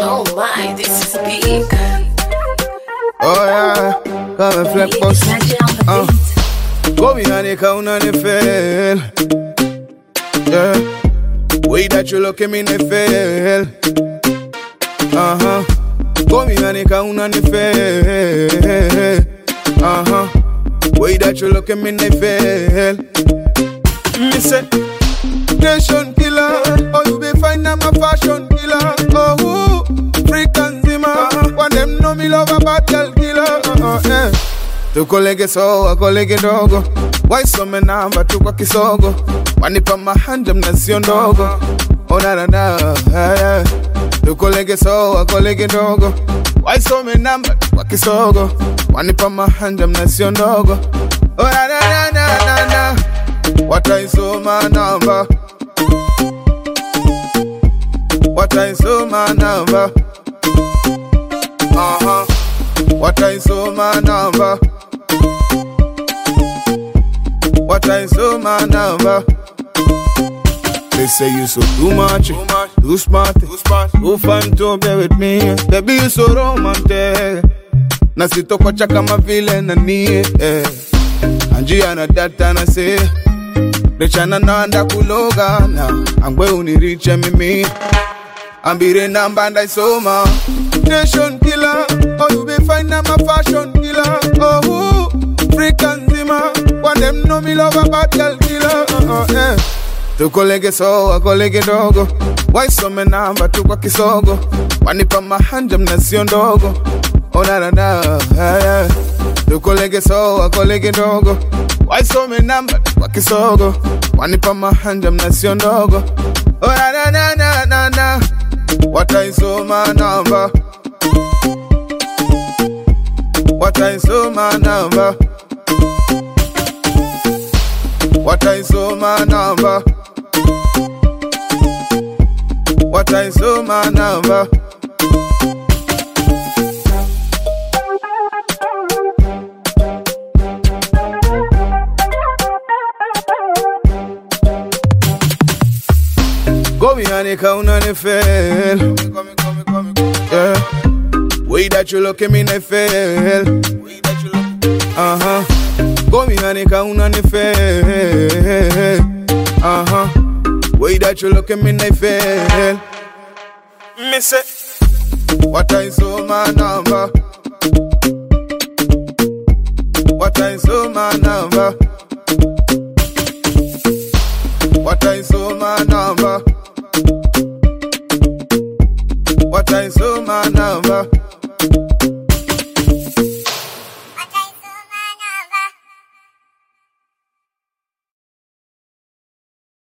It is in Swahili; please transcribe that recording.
Oh my, this is big. Oh yeah, come and flip us. Go behind the counter and fail. Yeah, way that you look at me and fail. Go behind the counter and fail. Way that you look at me and fail. Me say, nation killer. Oh, you be fine, I'm a fashion killer. Oh, freak and zimmer. When them know me love a battle killer. Tu kolege so, kolege dogo. Why so me namba tu kwa kisogo. Wanipa mahanja mnasio ndogo. Oh na na na, yeah. Tu kolege so, kolege dogo. Why so me namba tu kwa kisogo. Wanipa mahanja mnasio ndogo. Oh na na na na na na. What I saw my number. What I saw my number. What I saw my number. What I saw my number. They say you so too much, too smart, too fun to be with me. Baby you so romantic. Nasito kwa chaka mavile na nie. Anjia na data na say. Rechana nanda kulogana. Angwe uniriche mimi. Ambire namba and I saw my nation killer. Oh you be fine I'm a fashion killer. Oh freak and zimmer. When them know me love a battle killer. Tu kolege so, kolege dogo. Why so me namba tu kwa kisogo. Wanipa mahanja mnasio ndogo. Oh na na na, yeah. Tu kolege so, kolege dogo. Why so me namba tu kwa kisogo. Wanipa mahanja mnasio ndogo. Oh na na na na na na. What I saw my number. What I saw my number. What I saw my number. What I saw my number. Go behind the counter and fail. Yeah. Way that you look at me and fail. Go behind the counter and fail. Way that you look at me and fail. Me say, what I saw my number. What I saw my number. What I saw my number. What I saw my number.